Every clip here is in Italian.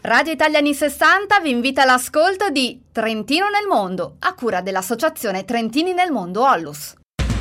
Radio Italia anni 60 vi invita all'ascolto di Trentino nel mondo, a cura dell'associazione Trentini nel mondo Ollus.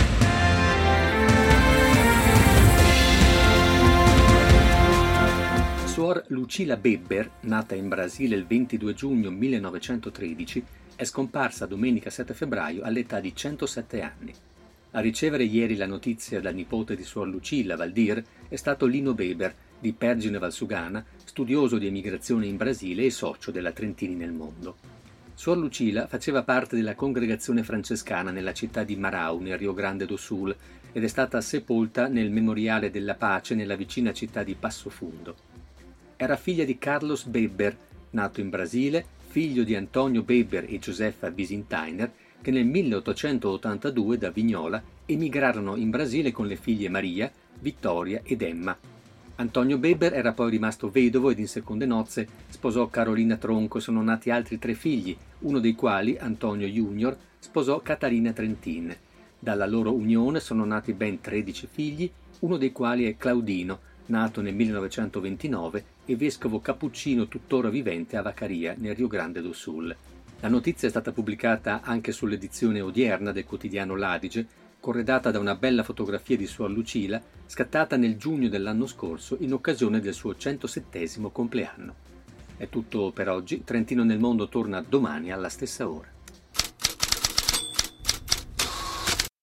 Suor Lucila Bebber, nata in Brasile il 22 giugno 1913, è scomparsa domenica 7 febbraio all'età di 107 anni. A ricevere ieri la notizia dal nipote di Suor Lucila, Valdir, è stato Lino Bebber, di Pergine Valsugana, studioso di emigrazione in Brasile e socio della Trentini nel mondo. Suor Lucila faceva parte della congregazione francescana nella città di Marau, nel Rio Grande do Sul, ed è stata sepolta nel Memoriale della Pace nella vicina città di Passofundo. Era figlia di Carlos Bebber, nato in Brasile, figlio di Antonio Bebber e Josefa Bisintiner, che nel 1882 da Vignola emigrarono in Brasile con le figlie Maria, Vittoria ed Emma. Antonio Bebber era poi rimasto vedovo ed in seconde nozze sposò Carolina Tronco e sono nati altri 3 figli, uno dei quali, Antonio Junior, sposò Catarina Trentin. Dalla loro unione sono nati ben 13 figli, uno dei quali è Claudino, nato nel 1929 e vescovo cappuccino tuttora vivente a Vacaria, nel Rio Grande do Sul. La notizia è stata pubblicata anche sull'edizione odierna del quotidiano L'Adige, corredata da una bella fotografia di Suor Lucila, scattata nel giugno dell'anno scorso in occasione del suo 107° compleanno. È tutto per oggi. Trentino nel mondo torna domani alla stessa ora.